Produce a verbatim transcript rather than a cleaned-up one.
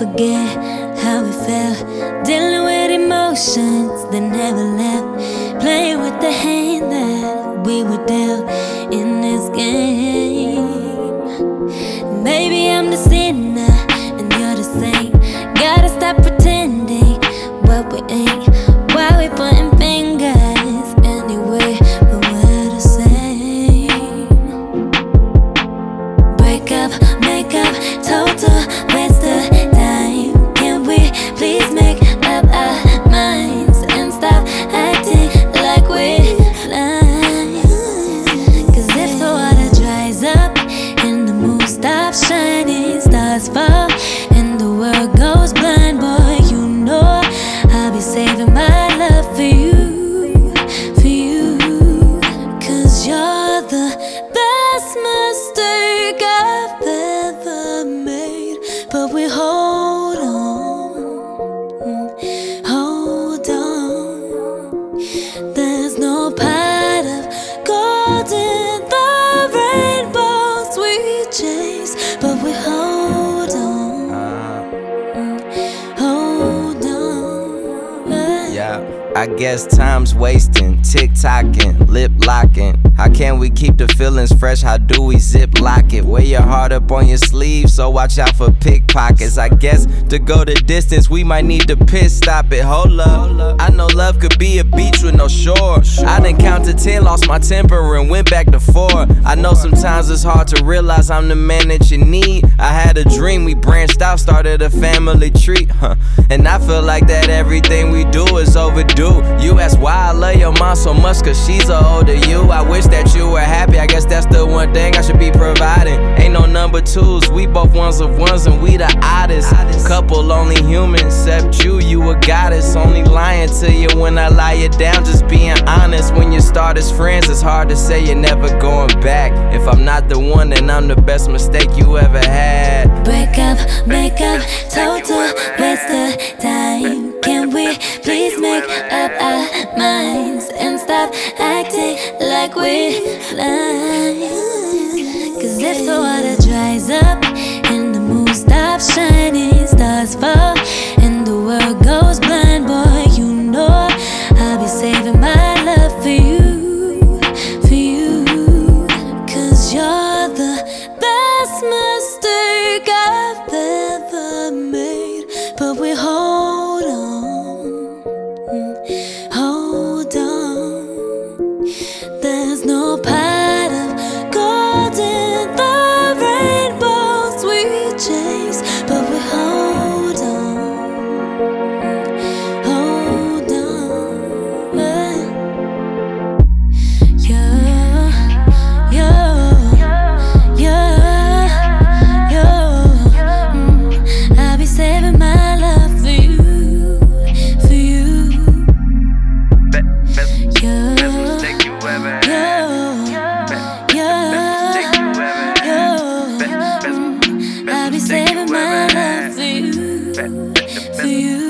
forget how we felt, dealing with emotions that never left, playing with the hand that we were dealt in this game. Maybe I'm the sinner and you're the saint. Gotta stop pretending what we ain't. Why we pointing fingers anyway when we're the same? Break up, make up, total waste of time. Can we please make up our minds and stop acting like we're blind? Cause if the water dries up and the moon stops shining, stars fall and the world goes blind, boy, you know I'll be saving my love for you, for you. Cause you're the best mistake I've ever made. But we hold on, hold on. There's no pot of gold in the rainbows we chase. But we hold on, hold on. Yeah, I guess time's wasting, tick-tocking, lip-locking. How can we keep the feelings fresh? How do we zip-lock it? Wear your heart up on your sleeve, so watch out for pickpockets. I guess to go the distance, we might need to pit stop it. Hold up, I know love could be a beach with no shore. I done counted ten, lost my temper and went back to four. I know sometimes it's hard to realize I'm the man that you need. I had a dream, we branched out, started a family tree, huh? And I feel like that everything we do is overdue. You ask why I love your mom so much, cause she's a older you. I wish that you were happy, I guess that's the one thing I should be providing. Ain't no number twos, we both ones of ones and we the oddest couple, only human except you, you a goddess. Only lying to you when I lie you down, just being honest. When you start as friends, it's hard to say you're never going back. If I'm not the one, then I'm the best mistake you ever had. Break up, make up, total waste of time. Can we please make up our minds and stop acting like we're blind? Cause if the water dries up and the moon stops shining, stars fall and the world goes blind, boy, you know I'll be saving my love for you, for you. Cause you're the best mistake I've ever made. But we hold on, hold on. There's no pot of gold in the rainbows we chase. But we hold on, hold on. Yeah, yeah, yeah, yeah. Mm, I'll be saving my love for you, for you. Best, Yeah, best mistake you ever had. yeah, Best yeah, mistake you ever had. Best, best, yeah. best I'll be mistake saving you my ever love had. for you, Best, best, for you.